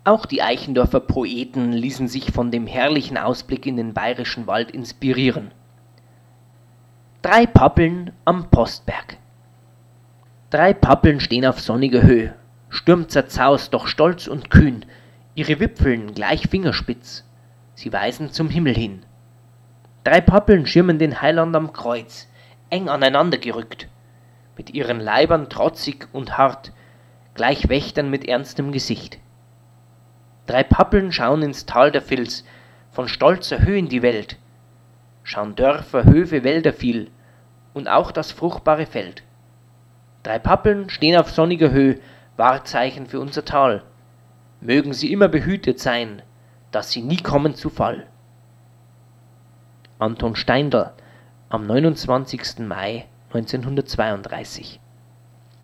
Auch die Eichendorfer Poeten ließen sich von dem herrlichen Ausblick in den bayerischen Wald inspirieren. 3 Pappeln am Postberg. 3 Pappeln stehen auf sonniger Höhe, sturmzerzaust, doch stolz und kühn, ihre Wipfeln gleich fingerspitz, sie weisen zum Himmel hin. 3 Pappeln schirmen den Heiland am Kreuz, eng aneinander gerückt, mit ihren Leibern trotzig und hart, gleich Wächtern mit ernstem Gesicht. 3 Pappeln schauen ins Tal der Vils, von stolzer Höh in die Welt, schauen Dörfer, Höfe, Wälder viel und auch das fruchtbare Feld. 3 Pappeln stehen auf sonniger Höh, Wahrzeichen für unser Tal. Mögen sie immer behütet sein, dass sie nie kommen zu Fall. Anton Steindl am 29. Mai 1932